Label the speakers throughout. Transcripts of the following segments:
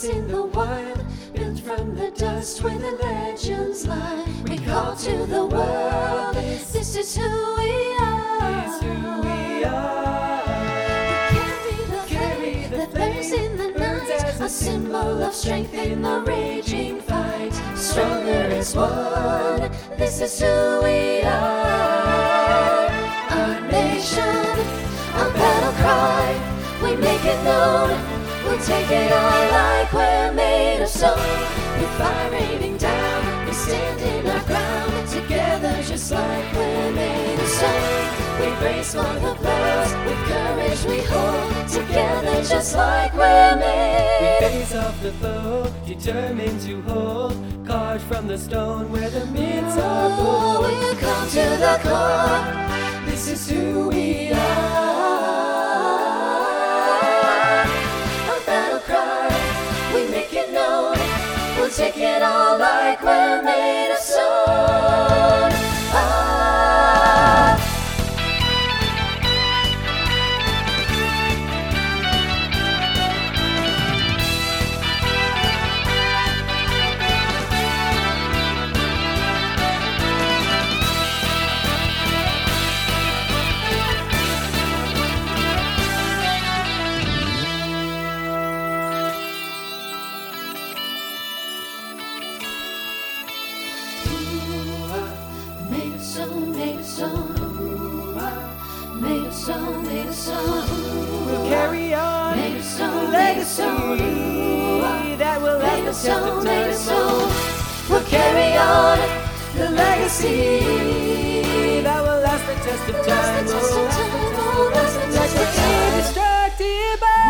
Speaker 1: in the wild, built from the dust where the legends lie. We call to the world, this is who we are.
Speaker 2: It's who we are.
Speaker 1: We carry the flames in the night, a symbol of strength in the raging fight. Stronger as one, this is who we are. Our nation, our battle cry, we make it known. We'll take it all like we're made of stone. With fire raining down, we stand in our ground. Together just like we're made of stone. We brace for the blows, with courage we hold. Together just like we're made.
Speaker 2: We face off the foe, determined to hold. Carved from the stone where the myths are born.
Speaker 1: We'll come to the core, this is who we are. Our battle cry, we make it known. We'll take it all like we're made of stone. Made of stone, made of stone, made of stone, made of stone.
Speaker 2: We'll carry on
Speaker 1: Made of stone,
Speaker 2: the
Speaker 1: made of
Speaker 2: legacy
Speaker 1: stone.
Speaker 2: that will
Speaker 1: Made of
Speaker 2: last the test
Speaker 1: stone,
Speaker 2: of
Speaker 1: made of
Speaker 2: time.
Speaker 1: stone. We'll carry on the legacy
Speaker 2: That will last the test of
Speaker 1: last
Speaker 2: time.
Speaker 1: the test of time. Oh, last the test of time.
Speaker 2: Indestructible.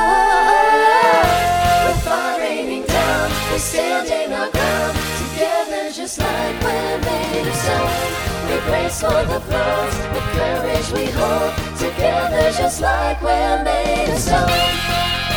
Speaker 1: With fire raining down, we stand in our ground. Together just like we're made of stone. We brace for the blows, with courage we hold. Together just like we're made of stone.